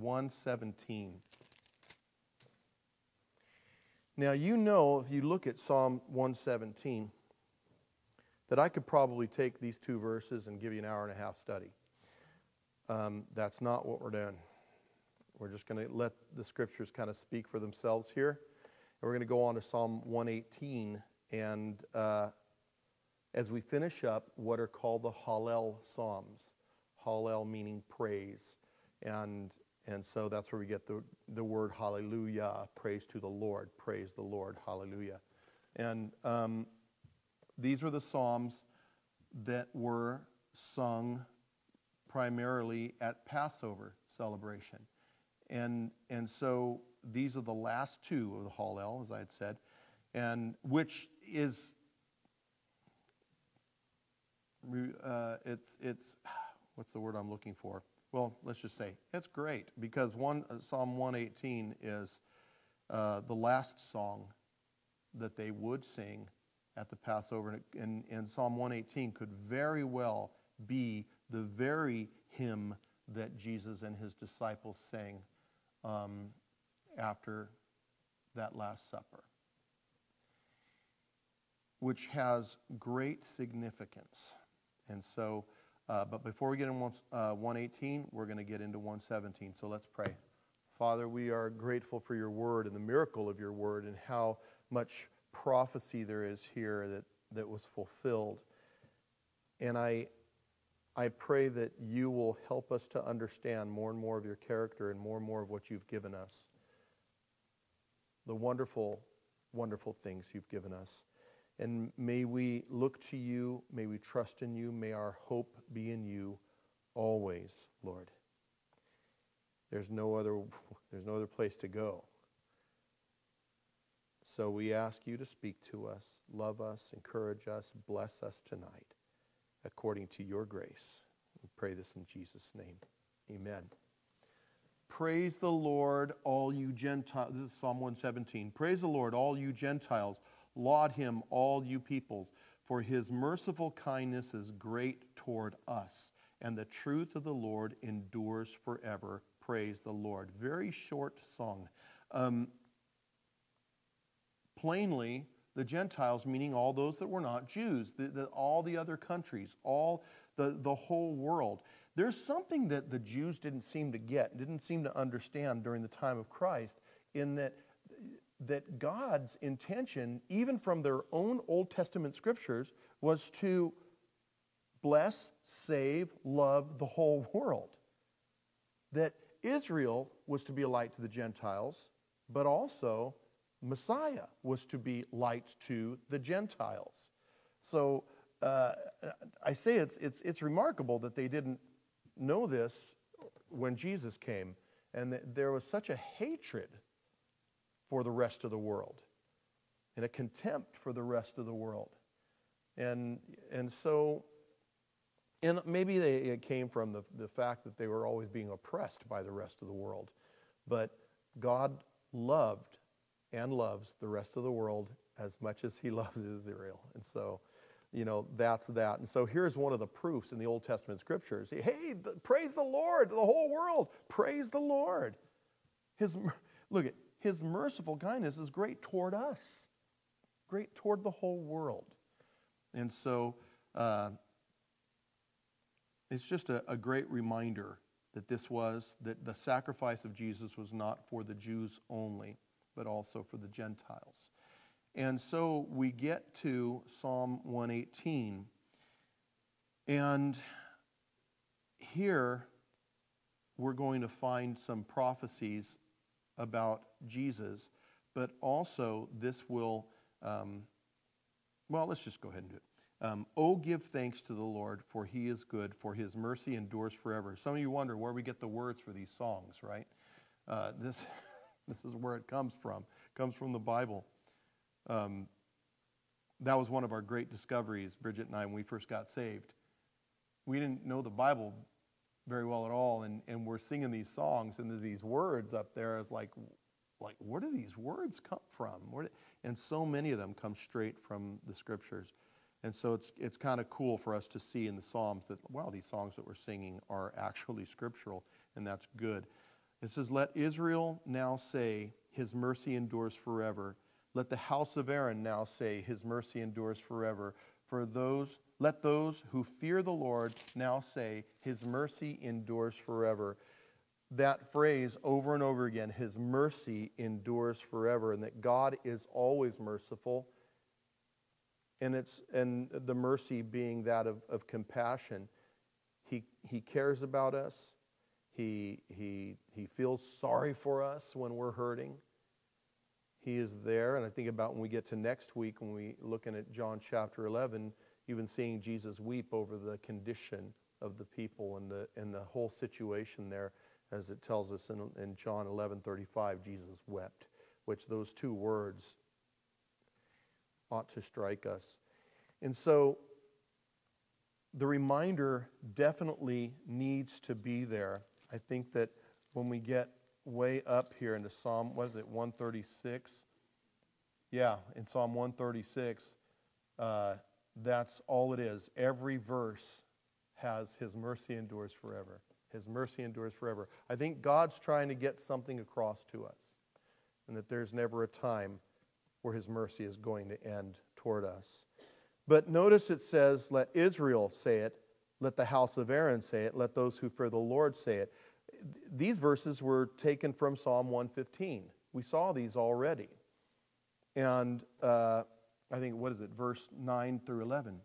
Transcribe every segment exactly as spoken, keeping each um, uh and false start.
one seventeen. Now, you know, if you look at Psalm one seventeen, that I could probably take these two verses and give you an hour and a half study. Um, that's not what we're doing. We're just going to let the scriptures kind of speak for themselves here. And we're going to go on to Psalm one eighteen. And uh, as we finish up what are called the Hallel Psalms, Hallel meaning praise. And and so that's where we get the, the word hallelujah, praise to the Lord, praise the Lord, hallelujah. And um, these were the Psalms that were sung primarily at Passover celebration. And and so these are the last two of the Hallel, as I had said, and which is, uh, it's, it's, what's the word I'm looking for? Well, let's just say it's great because one Psalm one eighteen is uh, the last song that they would sing at the Passover. And, and Psalm one eighteen could very well be the very hymn that Jesus and his disciples sang um, after that Last Supper, which has great significance. And so, uh, but before we get in one, uh, one eighteen, we're going to get into one seventeen. So let's pray. Father, we are grateful for your word and the miracle of your word and how much prophecy there is here that, that was fulfilled. And I I pray that you will help us to understand more and more of your character and more and more of what you've given us. The wonderful, wonderful things you've given us. And may we look to you, may we trust in you, may our hope be in you always, Lord. There's no other, there's no other place to go. So we ask you to speak to us, love us, encourage us, bless us tonight, according to your grace. We pray this in Jesus' name. Amen. Praise the Lord, all you Gentiles. This is Psalm one seventeen. Praise the Lord, all you Gentiles. Laud him, all you peoples. For his merciful kindness is great toward us, and the truth of the Lord endures forever. Praise the Lord. Very short song. Um, plainly, the Gentiles, meaning all those that were not Jews, the, the, all the other countries, all the, the whole world. There's something that the Jews didn't seem to get, didn't seem to understand during the time of Christ, in that, that God's intention, even from their own Old Testament scriptures, was to bless, save, love the whole world. That Israel was to be a light to the Gentiles, but also Messiah was to be light to the Gentiles. So uh, I say it's, it's, it's remarkable that they didn't know this when Jesus came, and that there was such a hatred for the rest of the world and a contempt for the rest of the world. And, and so, and maybe they, it came from the, the fact that they were always being oppressed by the rest of the world. But God loved and loves the rest of the world as much as he loves Israel. And so, you know, that's that. And so here's one of the proofs in the Old Testament scriptures. Hey, the, praise the Lord, the whole world. Praise the Lord. His, look at, his merciful kindness is great toward us. Great toward the whole world. And so, uh, it's just a, a great reminder that this was, that the sacrifice of Jesus was not for the Jews only, but also for the Gentiles. And so we get to Psalm one eighteen, and here we're going to find some prophecies about Jesus, but also this will, um, well, let's just go ahead and do it. Um, oh, give thanks to the Lord, for he is good, for his mercy endures forever. Some of you wonder where we get the words for these songs, right? Uh, this, this is where it comes from. It comes from the Bible. Um, that was one of our great discoveries, Bridget and I, when we first got saved. We didn't know the Bible very well at all, and, and we're singing these songs, and there's these words up there. It's like, like, where do these words come from? Where do, and so many of them come straight from the Scriptures. And so it's it's kind of cool for us to see in the Psalms that, wow, these songs that we're singing are actually scriptural, and that's good. It says, let Israel now say, his mercy endures forever. Let the house of Aaron now say, his mercy endures forever. For those, let those who fear the Lord now say, his mercy endures forever. That phrase over and over again, his mercy endures forever, and that God is always merciful. And it's and the mercy being that of, of compassion. He he cares about us. He he he feels sorry for us when we're hurting. He is there, and I think about when we get to next week, when we looking at John chapter eleven, even seeing Jesus weep over the condition of the people and the and the whole situation there, as it tells us in, in John eleven thirty-five, Jesus wept, which those two words ought to strike us. And so the reminder definitely needs to be there. I think that when we get way up here into Psalm, what is it, one thirty-six? Yeah, in Psalm one thirty-six, uh, that's all it is. Every verse has his mercy endures forever. His mercy endures forever. I think God's trying to get something across to us, and that there's never a time where his mercy is going to end toward us. But notice it says, let Israel say it, let the house of Aaron say it, let those who fear the Lord say it. These verses were taken from Psalm one fifteen. We saw these already. And uh, I think, what is it, verse nine through eleven.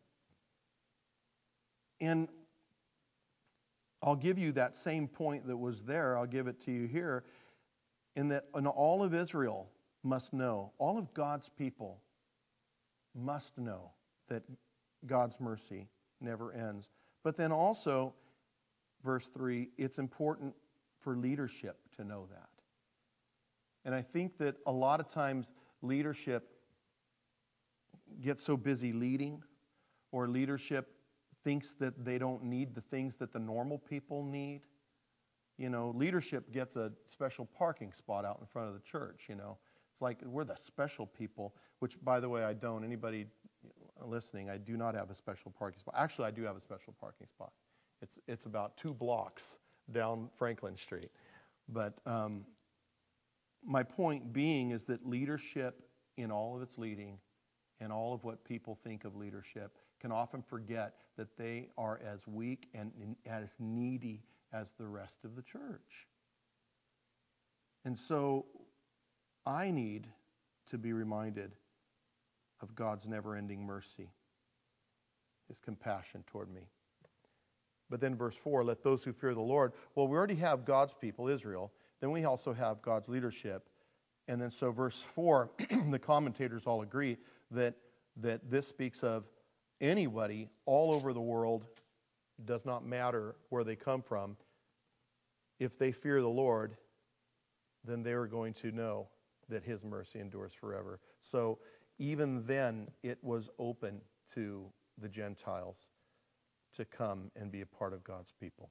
And I'll give you that same point that was there, I'll give it to you here, in that and all of Israel must know, all of God's people must know that God's mercy never ends. But then also, verse three, it's important for leadership to know that. And I think that a lot of times leadership gets so busy leading, or leadership thinks that they don't need the things that the normal people need. You know, leadership gets a special parking spot out in front of the church, you know. It's like we're the special people, which, by the way, I don't. Anybody listening, I do not have a special parking spot. Actually, I do have a special parking spot. It's it's about two blocks down Franklin Street. But um, my point being is that leadership in all of its leading and all of what people think of leadership can often forget that they are as weak and as needy as the rest of the church. And so I need to be reminded of God's never-ending mercy, his compassion toward me. But then verse four, let those who fear the Lord. Well, we already have God's people, Israel. Then we also have God's leadership. And then so verse four, the commentators all agree that, that this speaks of anybody all over the world, does not matter where they come from. If they fear the Lord, then they are going to know that his mercy endures forever. So even then, it was open to the Gentiles to come and be a part of God's people.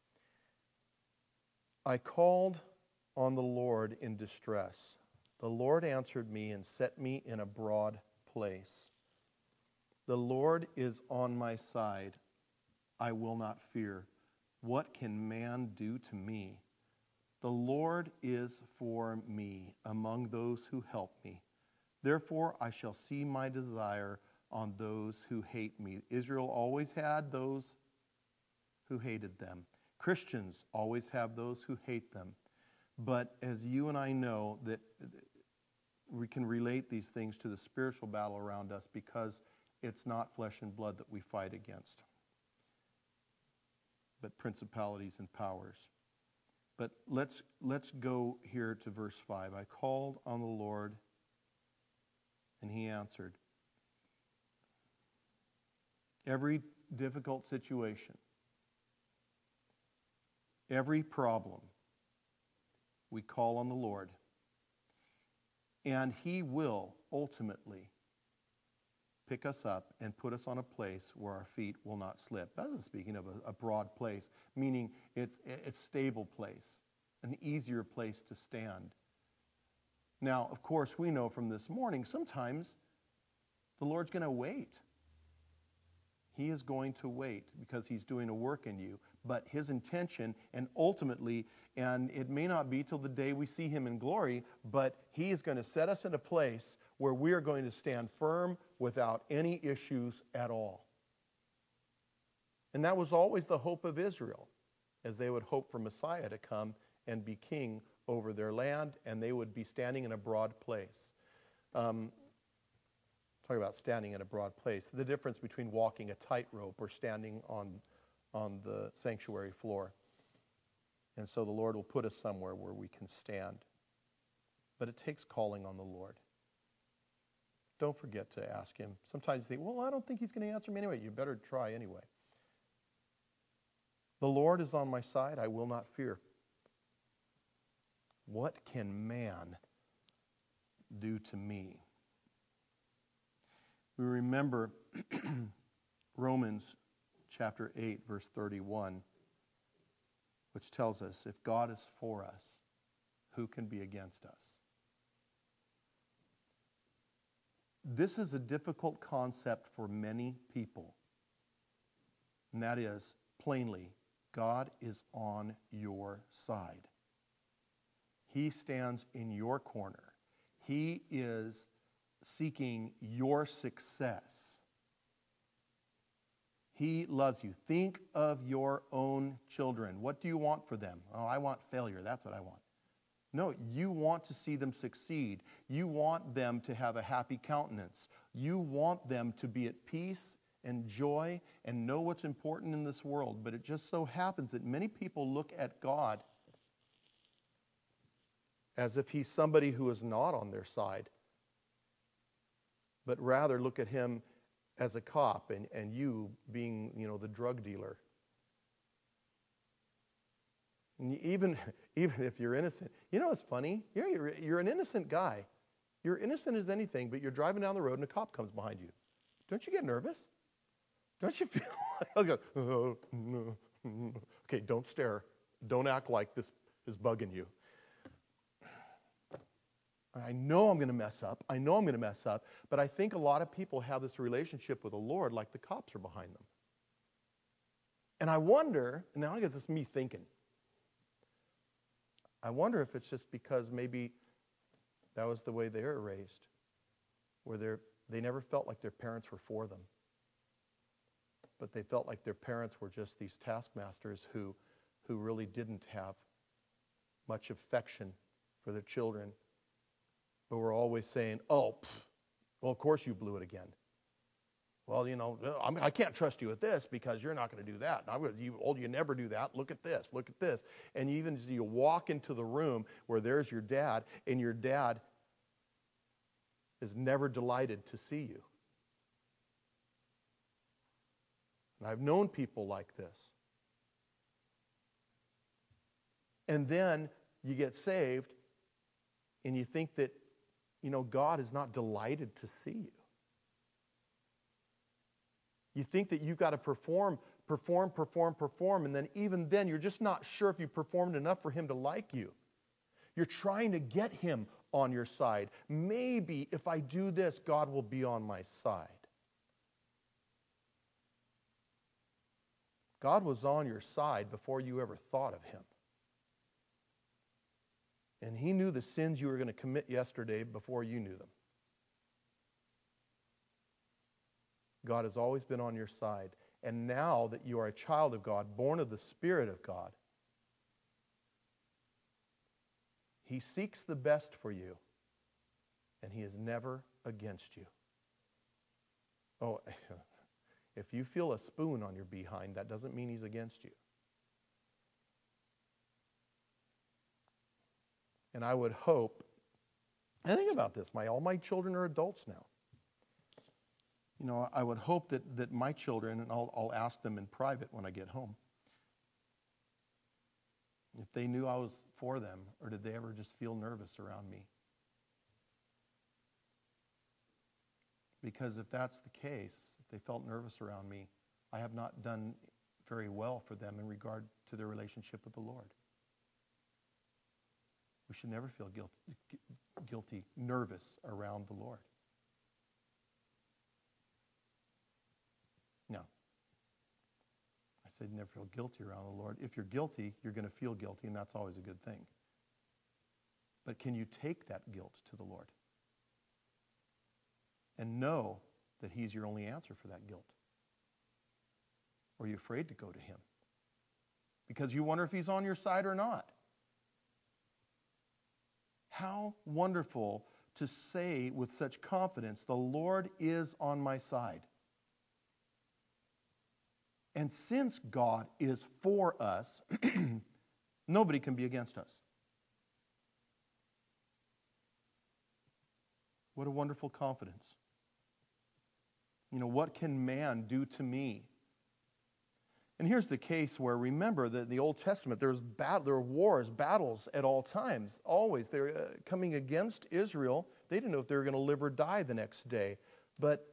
I called on the Lord in distress. The Lord answered me and set me in a broad place. The Lord is on my side. I will not fear. What can man do to me? The Lord is for me among those who help me. Therefore, I shall see my desire on those who hate me. Israel always had those who hated them. Christians always have those who hate them. But as you and I know, that we can relate these things to the spiritual battle around us, because it's not flesh and blood that we fight against, but principalities and powers. But let's let's go here to verse five. I called on the Lord, and he answered. Every difficult situation, every problem, we call on the Lord, and he will ultimately pick us up and put us on a place where our feet will not slip. That is speaking of a, a broad place, meaning it's a stable place, an easier place to stand. Now, of course, we know from this morning, sometimes the Lord's going to wait. He is going to wait because he's doing a work in you. but his intention, and ultimately, and it may not be till the day we see him in glory, but he is going to set us in a place where we are going to stand firm without any issues at all. And that was always the hope of Israel, as they would hope for Messiah to come and be king over their land, and they would be standing in a broad place. Um, talking about standing in a broad place, the difference between walking a tightrope or standing on, on the sanctuary floor. And so the Lord will put us somewhere where we can stand. But it takes calling on the Lord. Don't forget to ask him. Sometimes you think, well, I don't think he's going to answer me anyway. You better try anyway. The Lord is on my side. I will not fear. What can man do to me? We remember Romans chapter eight, verse thirty-one, which tells us, if God is for us, who can be against us? This is a difficult concept for many people. And that is, plainly, God is on your side. He stands in your corner. He is seeking your success. He loves you. Think of your own children. What do you want for them? Oh, I want failure. That's what I want. No, you want to see them succeed. You want them to have a happy countenance. You want them to be at peace and joy and know what's important in this world. But it just so happens that many people look at God as if he's somebody who is not on their side, but rather look at him as a cop and, and you being, you know, the drug dealer. And even, even if you're innocent, you know what's funny? You're, you're, you're an innocent guy. You're innocent as anything, but you're driving down the road and a cop comes behind you. Don't you get nervous? Don't you feel like, go, oh, no, no. Okay, don't stare. Don't act like this is bugging you. I know I'm going to mess up. I know I'm going to mess up. But I think a lot of people have this relationship with the Lord like the cops are behind them. And I wonder, and now I get this me thinking, I wonder if it's just because maybe that was the way they were raised, where they they never felt like their parents were for them. But they felt like their parents were just these taskmasters who, who really didn't have much affection for their children, but were always saying, oh, pff, well, of course you blew it again. Well, you know, I'm, I can't trust you with this because you're not going to do that. I'm gonna, you, oh, you never do that. Look at this. Look at this. And even as you walk into the room where there's your dad, and your dad is never delighted to see you. And I've known people like this. And then you get saved, and you think that, you know, God is not delighted to see you. You think that you've got to perform, perform, perform, perform, and then even then you're just not sure if you performed enough for him to like you. You're trying to get him on your side. Maybe if I do this, God will be on my side. God was on your side before you ever thought of him. And he knew the sins you were going to commit yesterday before you knew them. God has always been on your side. And now that you are a child of God, born of the Spirit of God, he seeks the best for you, and he is never against you. Oh, if you feel a spoon on your behind, that doesn't mean he's against you. And I would hope, and think about this, my all my children are adults now. You know, I would hope that, that my children, and I'll, I'll ask them in private when I get home, if they knew I was for them, or did they ever just feel nervous around me? Because if that's the case, if they felt nervous around me, I have not done very well for them in regard to their relationship with the Lord. We should never feel guilty, guilty, nervous around the Lord. No. I said, never feel guilty around the Lord. If you're guilty, you're going to feel guilty, and that's always a good thing. But can you take that guilt to the Lord and know that He's your only answer for that guilt? Or are you afraid to go to Him because you wonder if He's on your side or not? How wonderful to say with such confidence, the Lord is on my side. And since God is for us, nobody can be against us. What a wonderful confidence. You know, what can man do to me? And here's the case where, remember that in the Old Testament, there's bat- there were wars, battles at all times, always. They were uh, coming against Israel. They didn't know if they were going to live or die the next day. But,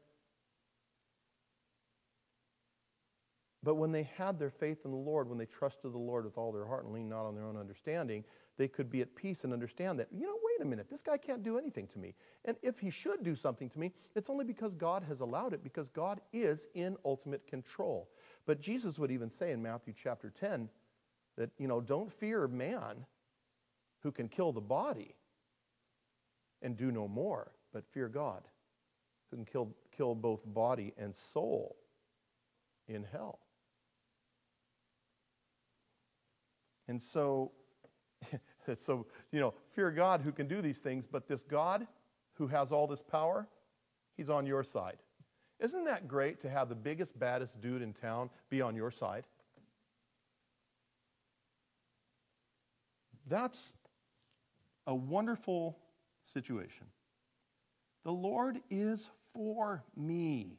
but when they had their faith in the Lord, when they trusted the Lord with all their heart and leaned not on their own understanding, they could be at peace and understand that, you know, wait a minute, this guy can't do anything to me. And if he should do something to me, it's only because God has allowed it, because God is in ultimate control. But Jesus would even say in Matthew chapter ten that, you know, don't fear man who can kill the body and do no more, but fear God who can kill, kill both body and soul in hell. And so, so, you know, fear God who can do these things, but this God who has all this power, He's on your side. Isn't that great to have the biggest, baddest dude in town be on your side? That's a wonderful situation. The Lord is for me.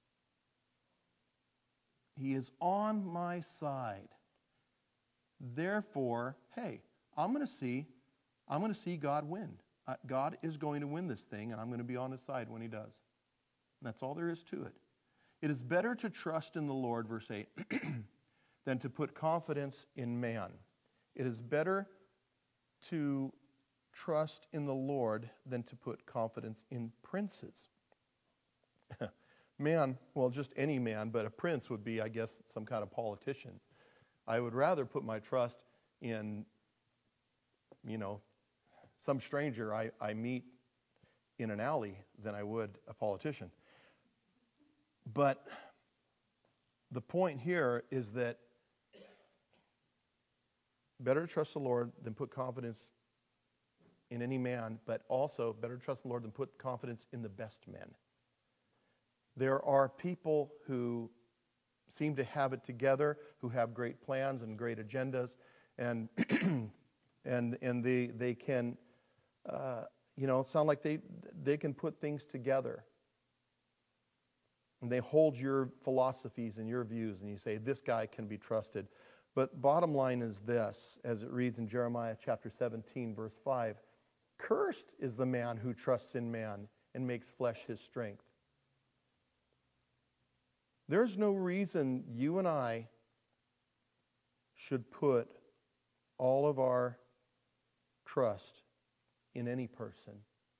He is on my side. Therefore, hey, I'm going to see, I'm going to see God win. Uh, God is going to win this thing, and I'm going to be on His side when He does. And that's all there is to it. It is better to trust in the Lord, verse eight, than to put confidence in man. It is better to trust in the Lord than to put confidence in princes. Man, well, just any man, but a prince would be, I guess, some kind of politician. I would rather put my trust in, you know, some stranger I, I meet in an alley than I would a politician. But the point here is that better to trust the Lord than put confidence in any man, but also better to trust the Lord than put confidence in the best men. There are people who seem to have it together, who have great plans and great agendas, and and and they they can, uh, you know, sound like they they can put things together. And they hold your philosophies and your views, and you say, this guy can be trusted. But bottom line is this, as it reads in Jeremiah chapter seventeen, verse five, cursed is the man who trusts in man and makes flesh his strength. There's no reason you and I should put all of our trust in any person.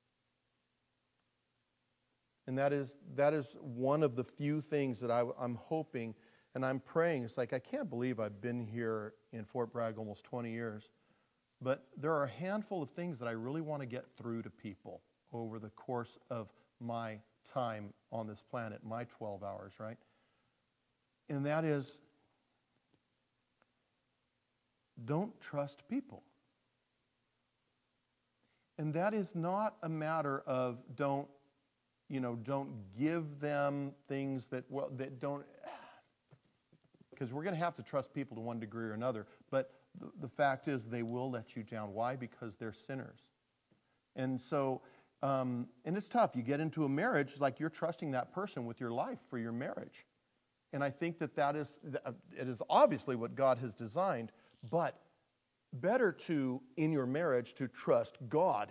And that is that is one of the few things that I, I'm hoping and I'm praying. It's like, I can't believe I've been here in Fort Bragg almost twenty years. But there are a handful of things that I really want to get through to people over the course of my time on this planet, my twelve hours, right? And that is, don't trust people. And that is not a matter of don't, you know, don't give them things that, well, that don't, because we're going to have to trust people to one degree or another. But the, the fact is they will let you down. Why? Because they're sinners. And so, um, and it's tough. You get into a marriage, it's like you're trusting that person with your life for your marriage. And I think that that is, it is obviously what God has designed, but better to, in your marriage, to trust God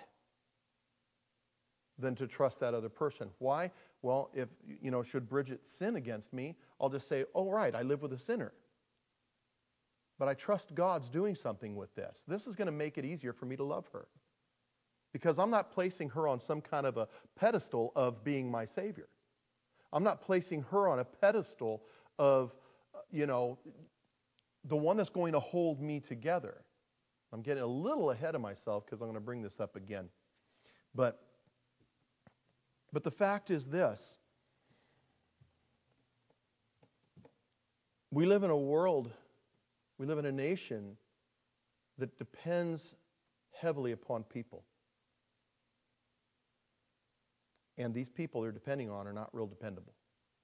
than to trust that other person. Why? Well, if, you know, should Bridget sin against me, I'll just say, oh, right, I live with a sinner. But I trust God's doing something with this. This is going to make it easier for me to love her. Because I'm not placing her on some kind of a pedestal of being my Savior. I'm not placing her on a pedestal of, you know, the one that's going to hold me together. I'm getting a little ahead of myself because I'm going to bring this up again. But, but the fact is this. We live in a world, we live in a nation that depends heavily upon people. And these people they're depending on are not real dependable.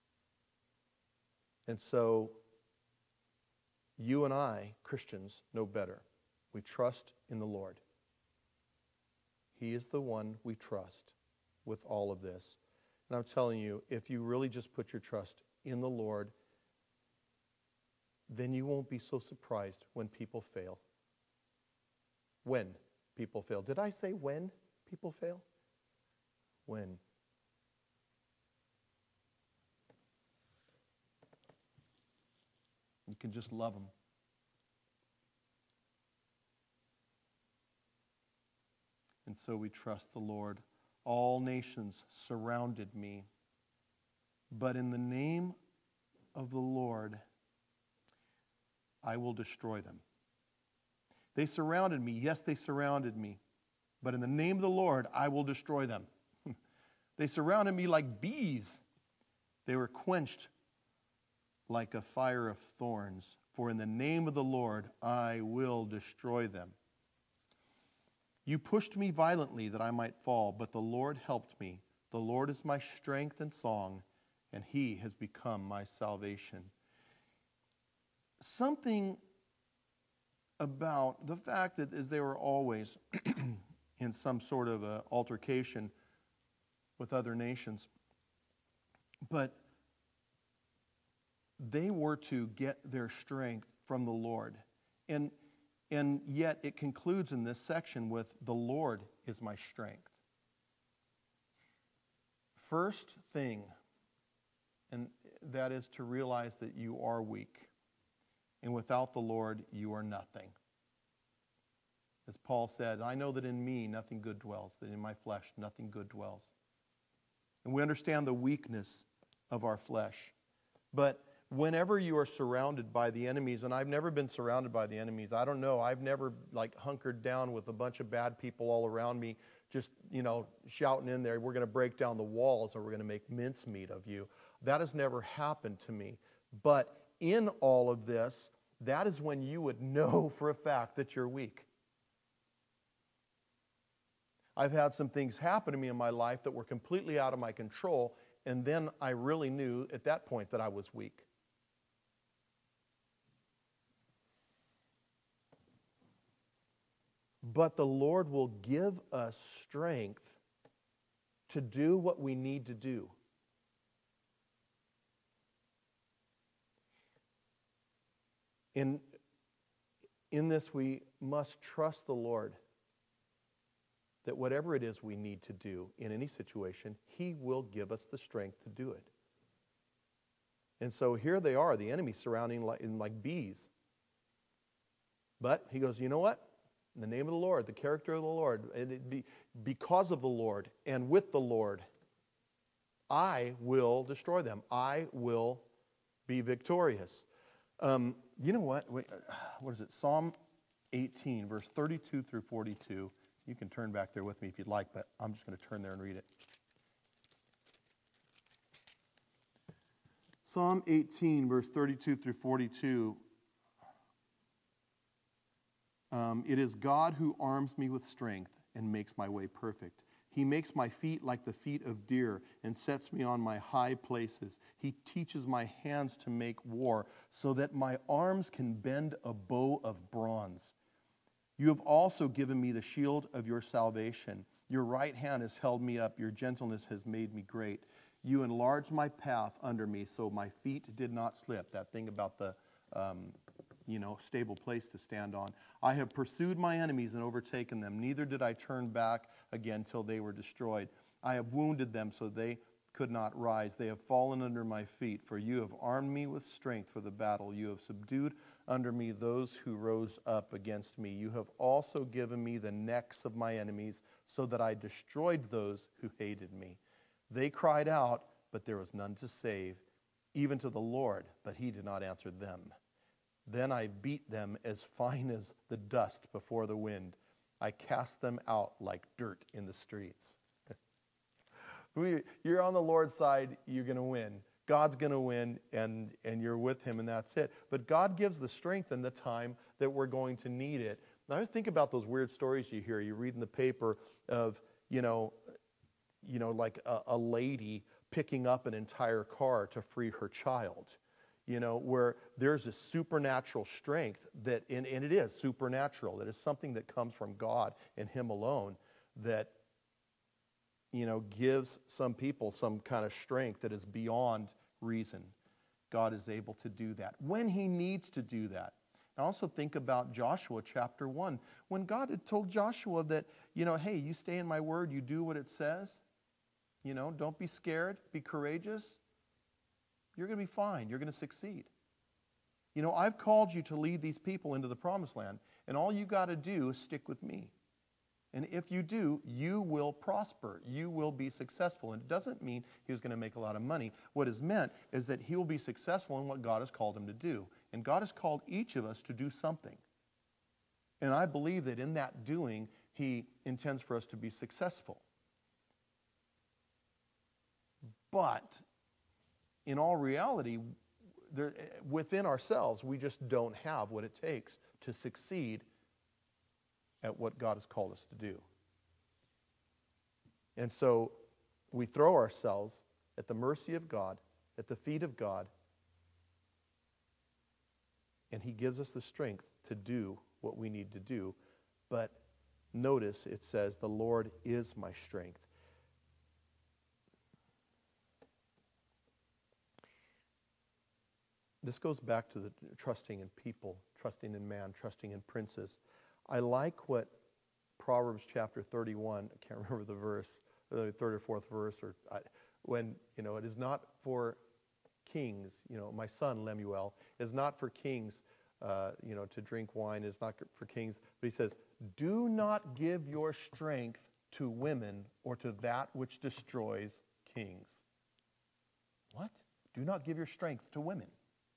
And so, you and I, Christians, know better. We trust in the Lord. He is the one we trust with all of this. And I'm telling you, if you really just put your trust in the Lord, then you won't be so surprised when people fail. When people fail. Did I say when people fail? When. You can just love them. And so we trust the Lord. All nations surrounded me, but in the name of the Lord, I will destroy them. They surrounded me. Yes, they surrounded me. But in the name of the Lord, I will destroy them. They surrounded me like bees. They were quenched like a fire of thorns. For in the name of the Lord, I will destroy them. You pushed me violently that I might fall, but the Lord helped me. The Lord is my strength and song, and He has become my salvation. Something about the fact that as they were always in some sort of a altercation with other nations, but they were to get their strength from the Lord. And, and yet it concludes in this section with, the Lord is my strength. First thing, and that is to realize that you are weak. And without the Lord, you are nothing. As Paul said, I know that in me nothing good dwells, that in my flesh nothing good dwells. And we understand the weakness of our flesh. But whenever you are surrounded by the enemies, and I've never been surrounded by the enemies, I don't know, I've never like hunkered down with a bunch of bad people all around me, just, you know, shouting in there, we're going to break down the walls or we're going to make mincemeat of you. That has never happened to me. But in all of this, that is when you would know for a fact that you're weak. I've had some things happen to me in my life that were completely out of my control, and then I really knew at that point that I was weak. But the Lord will give us strength to do what we need to do. In, in this, we must trust the Lord that whatever it is we need to do in any situation, He will give us the strength to do it. And so here they are, the enemy surrounding like, like bees. But he goes, you know what? In the name of the Lord, the character of the Lord, and it be, because of the Lord and with the Lord, I will destroy them. I will be victorious. Um, you know what? Wait, what is it? Psalm eighteen, verse thirty-two through forty-two. You can turn back there with me if you'd like, but I'm just going to turn there and read it. Psalm eighteen, verse thirty-two through forty-two. Um, it is God who arms me with strength and makes my way perfect. He makes my feet like the feet of deer and sets me on my high places. He teaches my hands to make war so that my arms can bend a bow of bronze. You have also given me the shield of your salvation. Your right hand has held me up. Your gentleness has made me great. You enlarged my path under me so my feet did not slip. That thing about the, um, you know, stable place to stand on. I have pursued my enemies and overtaken them. Neither did I turn back again till they were destroyed. I have wounded them so they could not rise. They have fallen under my feet. For you have armed me with strength for the battle. You have subdued under me those who rose up against me. You have also given me the necks of my enemies so that I destroyed those who hated me. They cried out, but there was none to save, even to the Lord, but He did not answer them. Then I beat them as fine as the dust before the wind. I cast them out like dirt in the streets. You're on the Lord's side, you're going to win. God's going to win, and, and you're with him, and that's it. But God gives the strength and the time that we're going to need it. Now, I always think about those weird stories you hear. You read in the paper of, you know, you know, like a, a lady picking up an entire car to free her child. You know, where there's a supernatural strength that, and, and it is supernatural, that is something that comes from God and him alone, that, you know, gives some people some kind of strength that is beyond reason. God is able to do that when he needs to do that. I also think about Joshua chapter one, when God had told Joshua that, you know, hey, you stay in my word, you do what it says, you know, don't be scared, be courageous. You're going to be fine. You're going to succeed. You know, I've called you to lead these people into the promised land, and all you got to do is stick with me. And if you do, you will prosper. You will be successful. And it doesn't mean he was going to make a lot of money. What is meant is that he will be successful in what God has called him to do. And God has called each of us to do something. And I believe that in that doing, he intends for us to be successful. But in all reality, there, within ourselves, we just don't have what it takes to succeed at what God has called us to do. And so we throw ourselves at the mercy of God, at the feet of God, and he gives us the strength to do what we need to do. But notice it says, the Lord is my strength. This goes back to the trusting in people, trusting in man, trusting in princes. I like what Proverbs chapter thirty-one, I can't remember the verse, the third or fourth verse, or I, when, you know, it is not for kings, you know, my son Lemuel, is not for kings, uh, you know, to drink wine, is not for kings, but he says, do not give your strength to women or to that which destroys kings. What? Do not give your strength to women.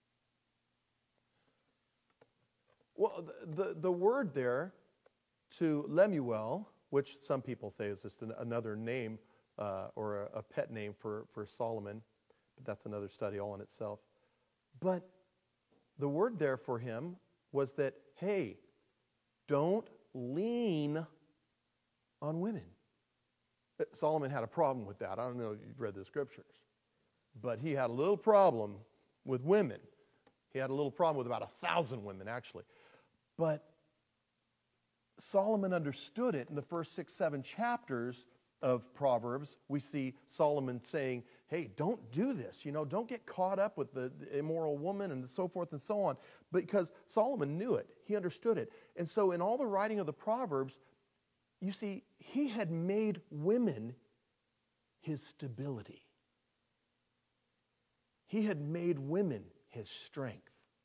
Well, the, the, the word there to Lemuel, which some people say is just an, another name uh, or a, a pet name for, for Solomon, but that's another study all in itself. But the word there for him was that, hey, don't lean on women. Solomon had a problem with that. I don't know if you've read the scriptures, but he had a little problem with women. He had a little problem with about a thousand women, actually. But Solomon understood it in the first six, seven chapters of Proverbs. We see Solomon saying, hey, don't do this. You know, don't get caught up with the immoral woman and so forth and so on. Because Solomon knew it. He understood it. And so in all the writing of the Proverbs, you see, he had made women his stability. He had made women his strength.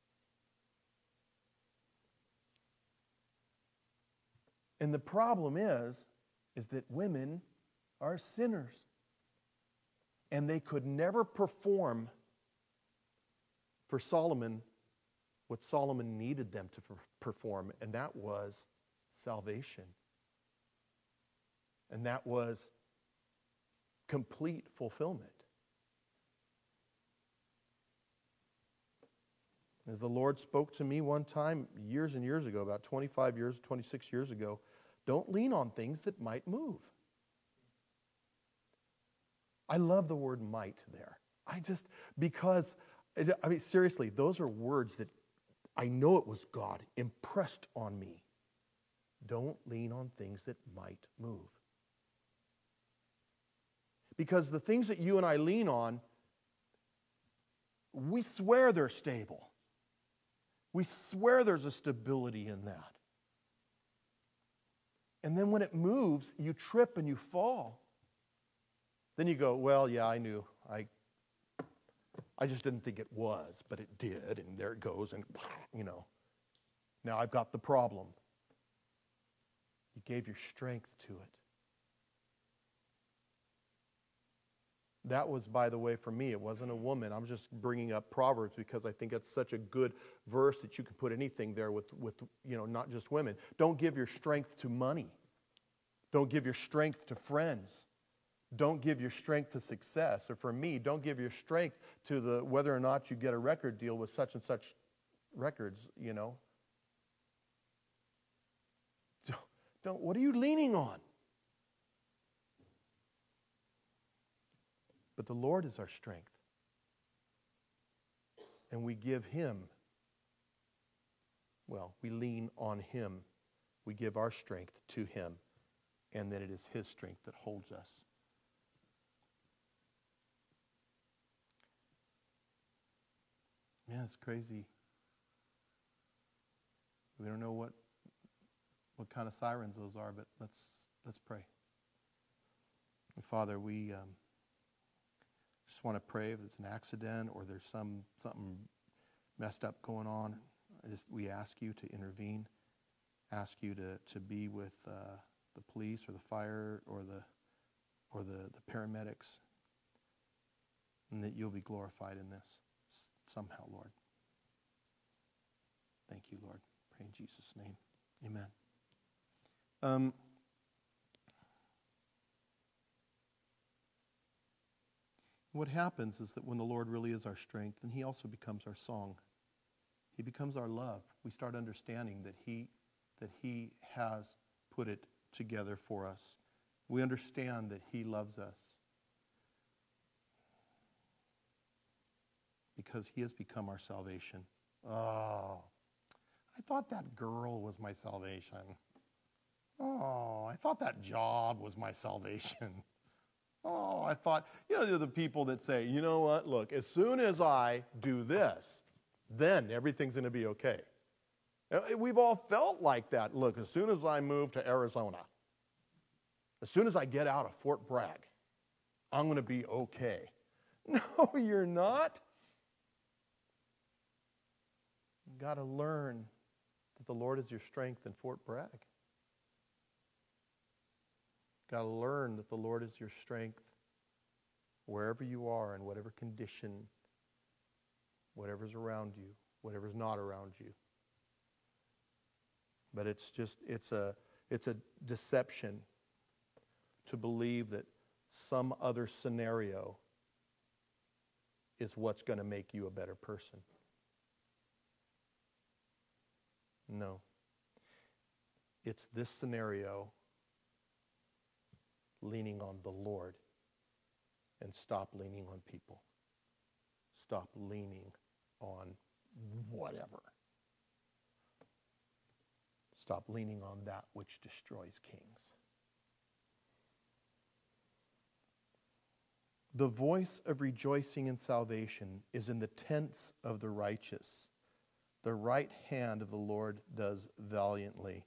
And the problem is, is that women are sinners. And they could never perform for Solomon what Solomon needed them to perform, and that was salvation. And that was complete fulfillment. As the Lord spoke to me one time years and years ago, about twenty-five years, twenty-six years ago, don't lean on things that might move. I love the word might there. I just, because, I mean, seriously, those are words that I know it was God impressed on me. Don't lean on things that might move. Because the things that you and I lean on, we swear they're stable. We swear there's a stability in that. And then when it moves, you trip and you fall. Then you go, well, yeah, I knew. I I just didn't think it was, but it did, and there it goes, and, you know, now I've got the problem. You gave your strength to it. That was, by the way, for me. It wasn't a woman. I'm just bringing up Proverbs because I think it's such a good verse that you can put anything there with, with you know, not just women. Don't give your strength to money. Don't give your strength to friends. Don't give your strength to success. Or for me, don't give your strength to the whether or not you get a record deal with such and such records, you know. Don't, don't what are you leaning on? But the Lord is our strength. And we give Him, well, we lean on Him. We give our strength to Him. And then it is His strength that holds us. Man, it's crazy. We don't know what, what kind of sirens those are, but let's, let's pray. And Father, we... Um, just want to pray if it's an accident or there's some something messed up going on. I just we ask you to intervene, ask you to, to be with uh, the police or the fire or the or the, the paramedics, and that you'll be glorified in this somehow, Lord. Thank you, Lord. Pray in Jesus' name. Amen. Um. What happens is that when the Lord really is our strength, then He also becomes our song. He becomes our love. We start understanding that He, that He has put it together for us. We understand that He loves us because He has become our salvation. Oh, I thought that girl was my salvation. Oh, I thought that job was my salvation. Oh, I thought, you know, they're the people that say, you know what, look, as soon as I do this, then everything's going to be okay. We've all felt like that. Look, as soon as I move to Arizona, as soon as I get out of Fort Bragg, I'm going to be okay. No, you're not. You've got to learn that the Lord is your strength in Fort Bragg. Got to learn that the Lord is your strength wherever you are, in whatever condition, whatever's around you, whatever's not around you. But it's just, it's a, it's a deception to believe that some other scenario is what's going to make you a better person. No. It's this scenario, leaning on the Lord, and stop leaning on people. Stop leaning on whatever. Stop leaning on that which destroys kings. The voice of rejoicing and salvation is in the tents of the righteous. The right hand of the Lord does valiantly.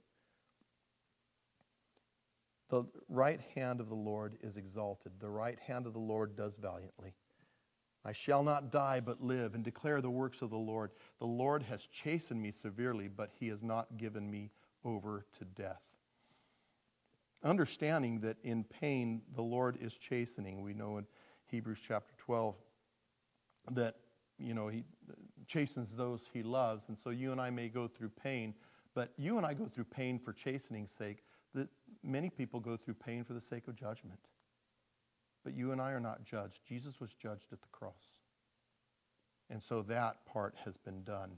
The right hand of the Lord is exalted. The right hand of the Lord does valiantly. I shall not die but live and declare the works of the Lord. The Lord has chastened me severely, but He has not given me over to death. Understanding that in pain the Lord is chastening. We know in Hebrews chapter twelve that, you know, He chastens those He loves. And so you and I may go through pain, but you and I go through pain for chastening's sake. That many people go through pain for the sake of judgment. But you and I are not judged. Jesus was judged at the cross. And so that part has been done.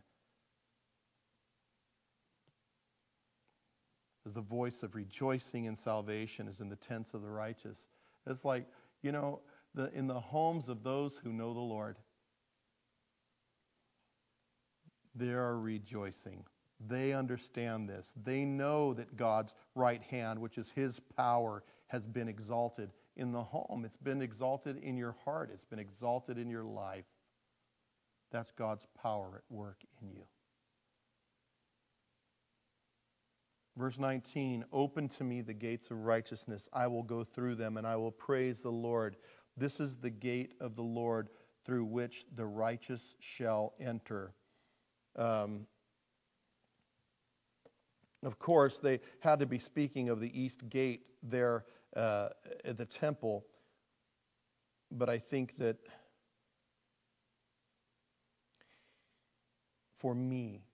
As the voice of rejoicing and salvation is in the tents of the righteous. It's like, you know, the, in the homes of those who know the Lord, they are rejoicing. They understand this. They know that God's right hand, which is His power, has been exalted in the home. It's been exalted in your heart. It's been exalted in your life. That's God's power at work in you. Verse nineteen, open to me the gates of righteousness. I will go through them and I will praise the Lord. This is the gate of the Lord through which the righteous shall enter. Um, Of course, they had to be speaking of the east gate there uh, at the temple, but I think that for me,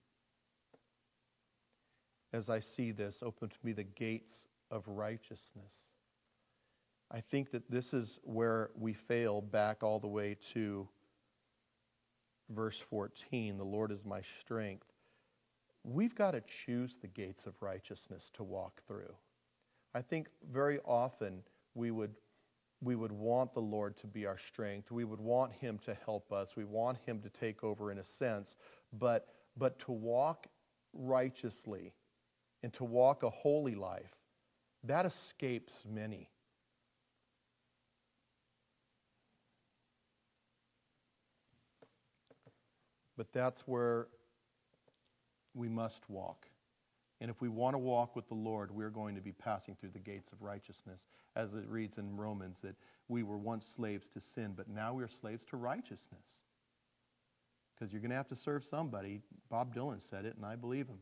as I see this, open to me the gates of righteousness. I think that this is where we fail back all the way to verse fourteen, the Lord is my strength. We've got to choose the gates of righteousness to walk through. I think very often we would, we would want the Lord to be our strength. We would want Him to help us. We want Him to take over in a sense. But, but to walk righteously and to walk a holy life, that escapes many. But that's where we must walk. And if we want to walk with the Lord, we're going to be passing through the gates of righteousness. As it reads in Romans, that we were once slaves to sin, but now we're slaves to righteousness. Because you're going to have to serve somebody. Bob Dylan said it, and I believe him.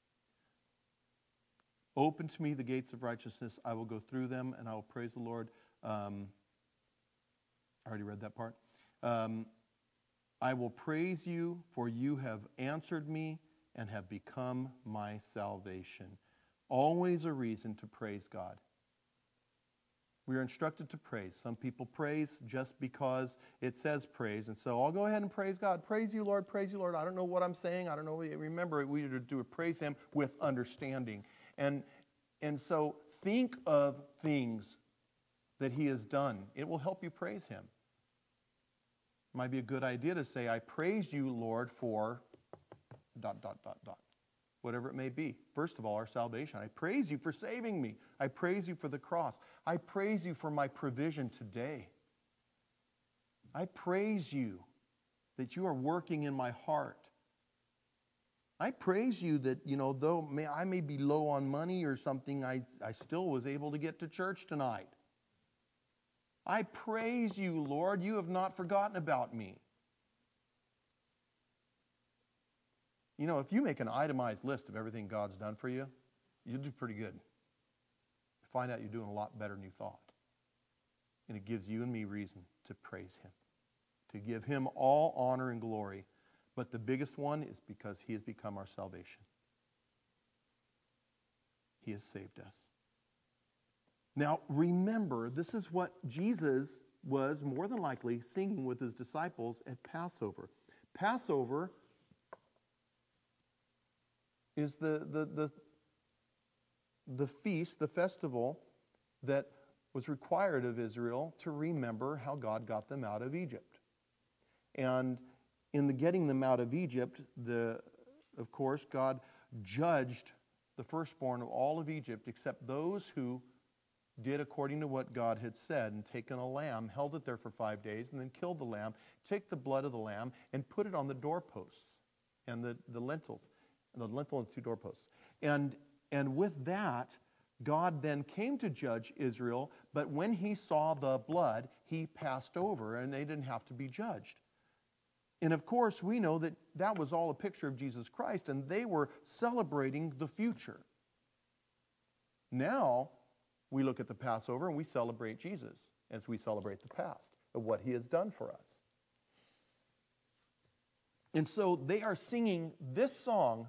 Open to me the gates of righteousness. I will go through them, and I will praise the Lord. Um, I already read that part. Um, I will praise you, for you have answered me and have become my salvation. Always a reason to praise God. We are instructed to praise. Some people praise just because it says praise. And so I'll go ahead and praise God. Praise you, Lord. Praise you, Lord. I don't know what I'm saying. I don't know. Remember, we are to do praise Him with understanding. And, and so think of things that He has done. It will help you praise Him. It might be a good idea to say, I praise you, Lord, for dot, dot, dot, dot. Whatever it may be. First of all, our salvation. I praise you for saving me. I praise you for the cross. I praise you for my provision today. I praise you that you are working in my heart. I praise you that, you know, though may, I may be low on money or something, I, I still was able to get to church tonight. I praise you, Lord. You have not forgotten about me. You know, if you make an itemized list of everything God's done for you, you'll do pretty good. You find out you're doing a lot better than you thought. And it gives you and me reason to praise Him, to give Him all honor and glory. But the biggest one is because He has become our salvation. He has saved us. Now, remember, this is what Jesus was more than likely singing with His disciples at Passover. Passover is the, the, the, the feast, the festival that was required of Israel to remember how God got them out of Egypt. And in the getting them out of Egypt, the, of course, God judged the firstborn of all of Egypt except those who did according to what God had said and taken a lamb, held it there for five days, and then killed the lamb, take the blood of the lamb, and put it on the doorposts and the, the lintels. The lintel and two doorposts. And, and with that, God then came to judge Israel, but when He saw the blood, He passed over, and they didn't have to be judged. And of course, we know that that was all a picture of Jesus Christ, and they were celebrating the future. Now, we look at the Passover, and we celebrate Jesus as we celebrate the past of what He has done for us. And so they are singing this song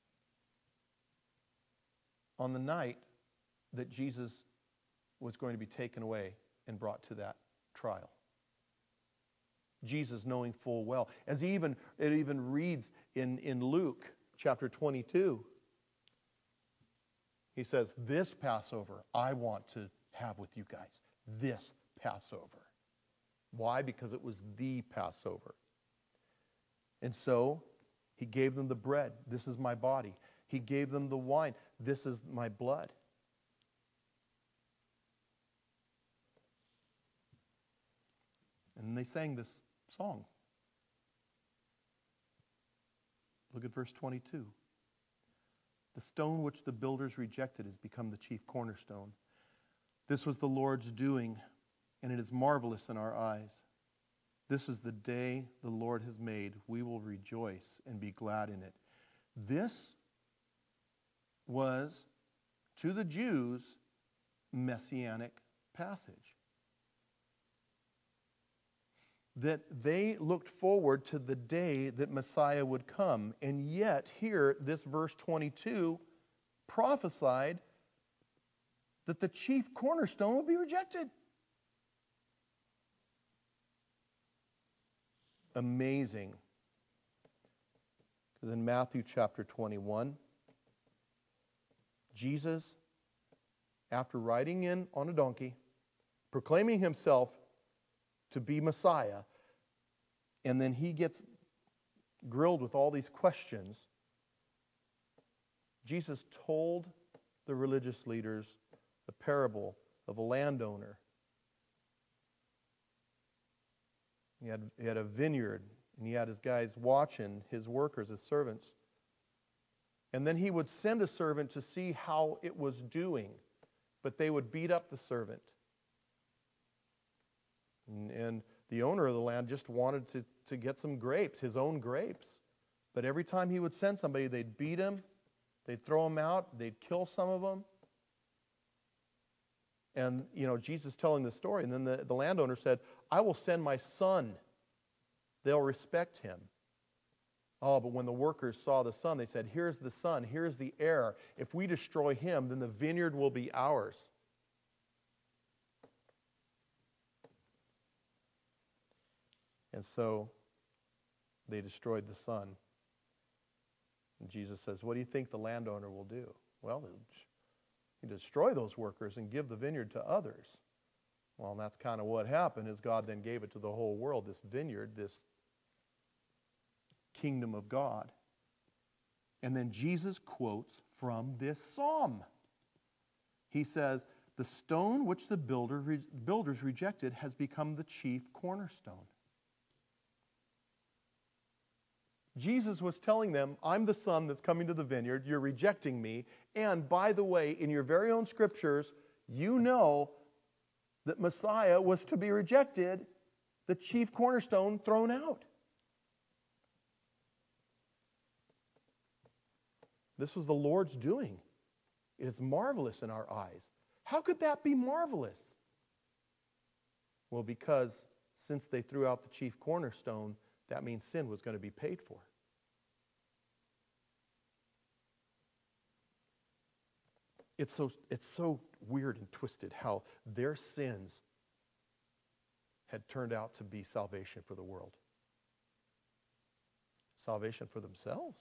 on the night that Jesus was going to be taken away and brought to that trial. Jesus knowing full well. As he even, it even reads in, in Luke chapter twenty-two, he says, this Passover I want to have with you guys. This Passover. Why? Because it was the Passover. And so He gave them the bread. This is my body. He gave them the wine. This is my blood. And they sang this song. Look at verse twenty-two. The stone which the builders rejected has become the chief cornerstone. This was the Lord's doing, and it is marvelous in our eyes. This is the day the Lord has made. We will rejoice and be glad in it. This was, to the Jews, messianic passage. that they looked forward to the day that Messiah would come. And yet, here, this verse twenty-two prophesied that the chief cornerstone would be rejected. Amazing. Because in Matthew chapter twenty-one, Jesus, after riding in on a donkey, proclaiming himself to be Messiah, and then he gets grilled with all these questions, Jesus told the religious leaders the parable of a landowner. He had, he had a vineyard, and he had his guys watching, his workers, his servants. And then he would send a servant to see how it was doing, but they would beat up the servant. And, and the owner of the land just wanted to, to get some grapes, his own grapes. But every time he would send somebody, they'd beat him, they'd throw him out, they'd kill some of them. And, you know, Jesus telling the story, and then the, the landowner said, I will send my son. They'll respect him. Oh, but when the workers saw the son, they said, here's the son, here's the heir. If we destroy him, then the vineyard will be ours. And so they destroyed the son. And Jesus says, what do you think the landowner will do? Well, he'll destroy those workers and give the vineyard to others. Well, and that's kind of what happened, is God then gave it to the whole world, this vineyard, this kingdom of God. And then Jesus quotes from this psalm. He says, the stone which the builder re- builders rejected has become the chief cornerstone. Jesus was telling them, I'm the son that's coming to the vineyard, you're rejecting me, and by the way, in your very own scriptures, you know that Messiah was to be rejected, the chief cornerstone thrown out. This was the Lord's doing. It is marvelous in our eyes. How could that be marvelous? Well, because since they threw out the chief cornerstone, that means sin was going to be paid for. It's so, it's so weird and twisted how their sins had turned out to be salvation for the world. Salvation for themselves.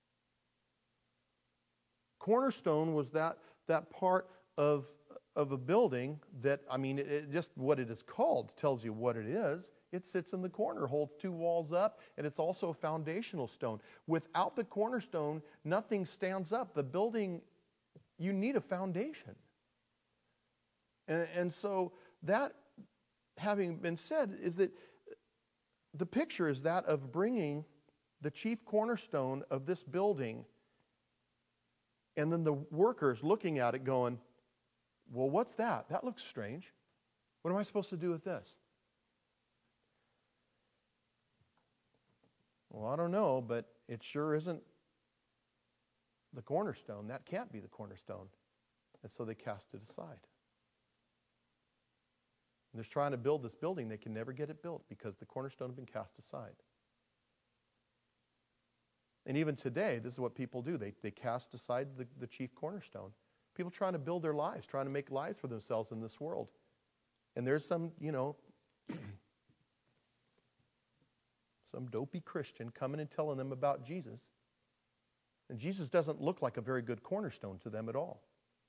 Cornerstone was that, that part of, of a building that, I mean, it, just what it is called tells you what it is. It sits in the corner, holds two walls up, and it's also a foundational stone. Without the cornerstone, nothing stands up. The building, you need a foundation. And, and so that, having been said, is that the picture is that of bringing the chief cornerstone of this building, and then the workers looking at it going, well, what's that? That looks strange. What am I supposed to do with this? Well, I don't know, but it sure isn't the cornerstone. That can't be the cornerstone. And so they cast it aside. And they're trying to build this building. They can never get it built because the cornerstone has been cast aside. And even today, this is what people do. They, they cast aside the, the chief cornerstone. People trying to build their lives, trying to make lives for themselves in this world. And there's some, you know, some dopey Christian coming and telling them about Jesus. And Jesus doesn't look like a very good cornerstone to them at all.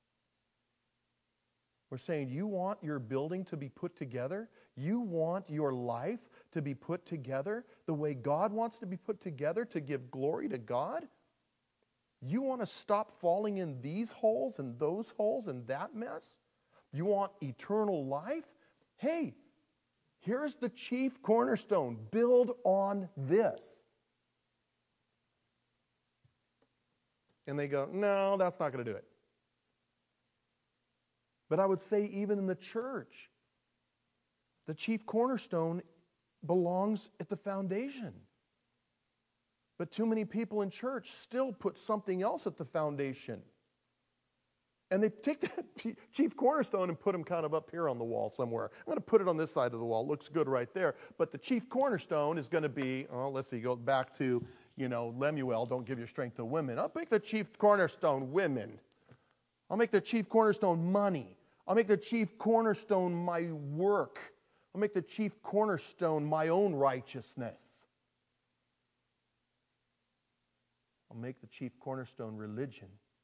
We're saying, you want your building to be put together? You want your life to be put together the way God wants to be put together to give glory to God? You want to stop falling in these holes and those holes and that mess? You want eternal life? Hey, here's the chief cornerstone. Build on this. And they go, no, that's not going to do it. But I would say even in the church, the chief cornerstone belongs at the foundation. But too many people in church still put something else at the foundation. And they take that chief cornerstone and put him kind of up here on the wall somewhere. I'm going to put it on this side of the wall. It looks good right there. But the chief cornerstone is going to be, oh, let's see, go back to, you know, Lemuel, don't give your strength to women. I'll make the chief cornerstone women. I'll make the chief cornerstone money. I'll make the chief cornerstone my work. I'll make the chief cornerstone my own righteousness. I'll make the chief cornerstone religion.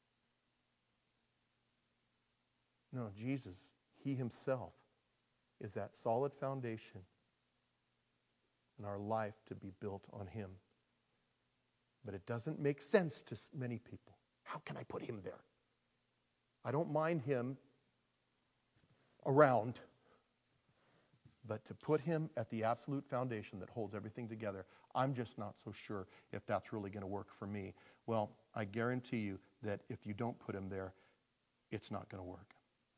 No, Jesus, He Himself is that solid foundation in our life to be built on Him. But it doesn't make sense to many people. How can I put Him there? I don't mind Him around, but to put Him at the absolute foundation that holds everything together, I'm just not so sure if that's really going to work for me. Well, I guarantee you that if you don't put Him there, it's not going to work.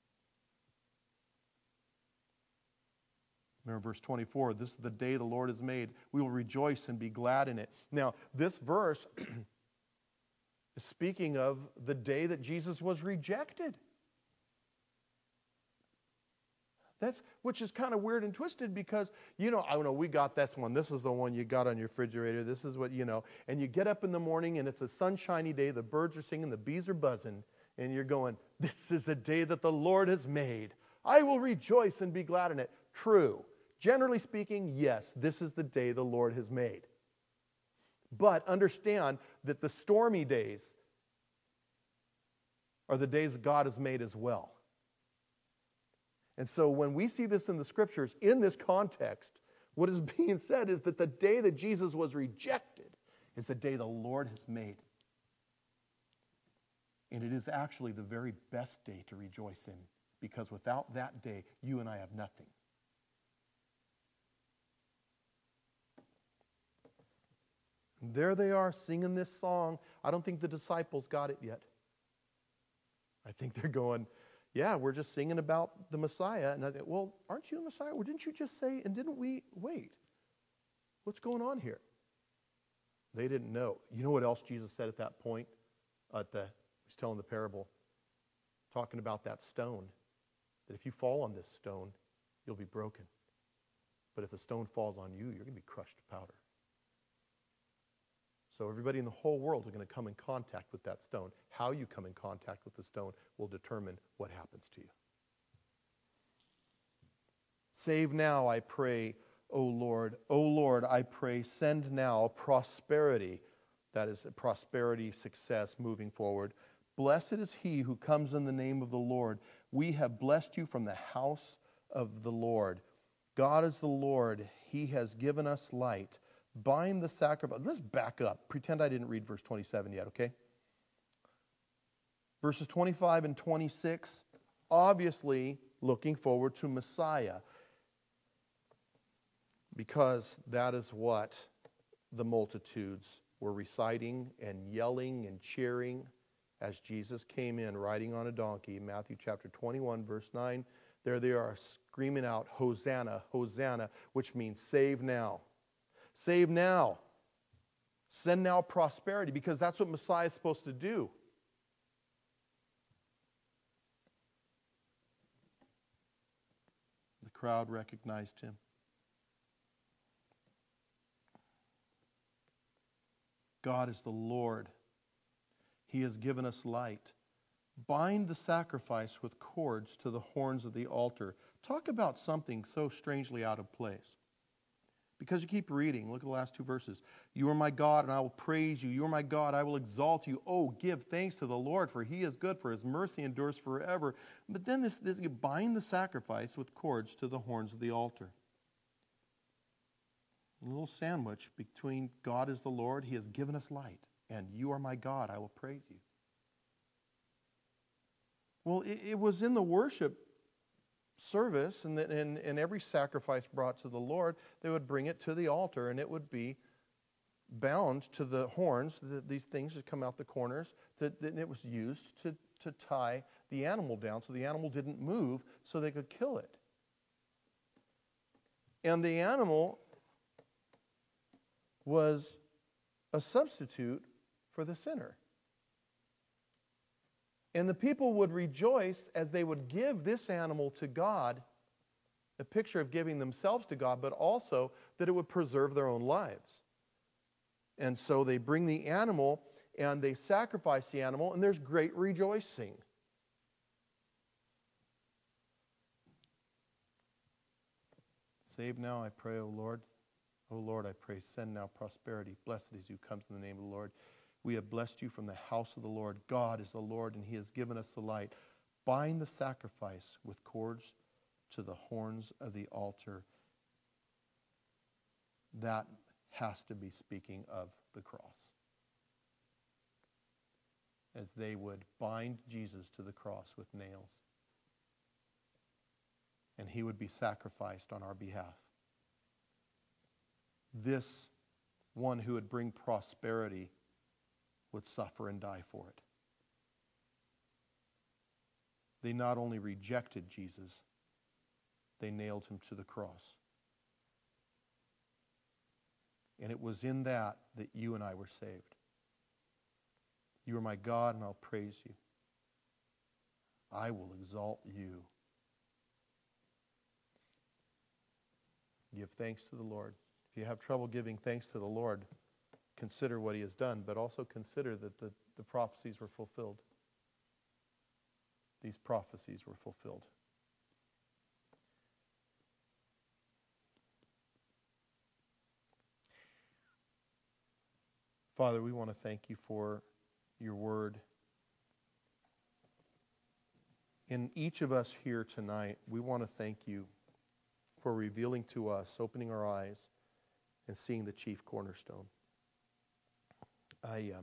Remember verse twenty-four, this is the day the Lord has made. We will rejoice and be glad in it. Now, this verse is speaking of the day that Jesus was rejected. That's, which is kind of weird and twisted because, you know, I don't know, we got this one. This is the one you got on your refrigerator. This is what, you know, and you get up in the morning and it's a sunshiny day. The birds are singing, the bees are buzzing, and you're going, this is the day that the Lord has made. I will rejoice and be glad in it. True. Generally speaking, yes, this is the day the Lord has made. But understand that the stormy days are the days that God has made as well. And so when we see this in the Scriptures, in this context, what is being said is that the day that Jesus was rejected is the day the Lord has made. And it is actually the very best day to rejoice in, because without that day, you and I have nothing. And there they are singing this song. I don't think the disciples got it yet. I think they're going, yeah, we're just singing about the Messiah. And I think, well, aren't you the Messiah? Well, didn't you just say, and didn't we, wait, what's going on here? They didn't know. You know what else Jesus said at that point? At the, he's telling the parable, talking about that stone, that if you fall on this stone, you'll be broken. But if the stone falls on you, you're going to be crushed to powder. So everybody in the whole world is going to come in contact with that stone. How you come in contact with the stone will determine what happens to you. Save now, I pray, O Lord. O Lord, I pray, send now prosperity. That is prosperity, success, moving forward. Blessed is he who comes in the name of the Lord. We have blessed you from the house of the Lord. God is the Lord. He has given us light. Bind the sacrifice. Let's back up. Pretend I didn't read verse twenty-seven yet, okay? Verses twenty-five and twenty-six, obviously looking forward to Messiah, because that is what the multitudes were reciting and yelling and cheering as Jesus came in riding on a donkey. Matthew chapter twenty-one, verse nine. There they are screaming out, Hosanna, Hosanna, which means save now. Save now. Send now prosperity, because that's what Messiah is supposed to do. The crowd recognized him. God is the Lord. He has given us light. Bind the sacrifice with cords to the horns of the altar. Talk about something so strangely out of place. Because you keep reading. Look at the last two verses. You are my God, and I will praise you. You are my God, I will exalt you. Oh, give thanks to the Lord, for he is good, for his mercy endures forever. But then this, this you bind the sacrifice with cords to the horns of the altar. A little sandwich between God is the Lord, he has given us light, and you are my God, I will praise you. Well, it, it was in the worship service, and, and, and every sacrifice brought to the Lord, they would bring it to the altar, and it would be bound to the horns, the, these things that come out the corners, that, and it was used to, to tie the animal down so the animal didn't move so they could kill it. And the animal was a substitute for the sinner. And the people would rejoice as they would give this animal to God, a picture of giving themselves to God, but also that it would preserve their own lives. And so they bring the animal and they sacrifice the animal, and there's great rejoicing. Save now, I pray, O Lord. O Lord, I pray, send now prosperity. Blessed is who comes in the name of the Lord. We have blessed you from the house of the Lord. God is the Lord, and he has given us the light. Bind the sacrifice with cords to the horns of the altar. That has to be speaking of the cross. As they would bind Jesus to the cross with nails, and he would be sacrificed on our behalf. This one who would bring prosperity would suffer and die for it. They not only rejected Jesus, they nailed him to the cross. And it was in that that you and I were saved. You are my God, and I'll praise you. I will exalt you. Give thanks to the Lord. If you have trouble giving thanks to the Lord, consider what he has done, but also consider that the, the prophecies were fulfilled. These prophecies were fulfilled. Father, we want to thank you for your word. In each of us here tonight, we want to thank you for revealing to us, opening our eyes, and seeing the chief cornerstone. I, um,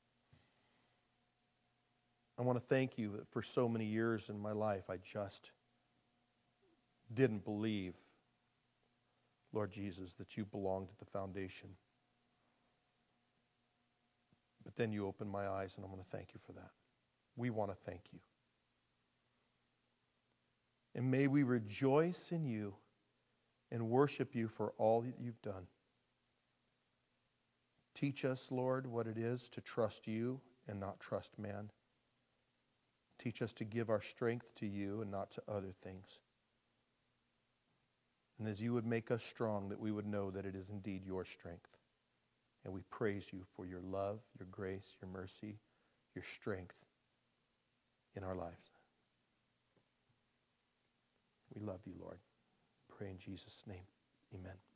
I want to thank you that for so many years in my life, I just didn't believe, Lord Jesus, that you belonged at the foundation. But then you opened my eyes, and I want to thank you for that. We want to thank you. And may we rejoice in you and worship you for all that you've done. Teach us, Lord, what it is to trust you and not trust man. Teach us to give our strength to you and not to other things. And as you would make us strong, that we would know that it is indeed your strength. And we praise you for your love, your grace, your mercy, your strength in our lives. We love you, Lord. Pray in Jesus' name. Amen.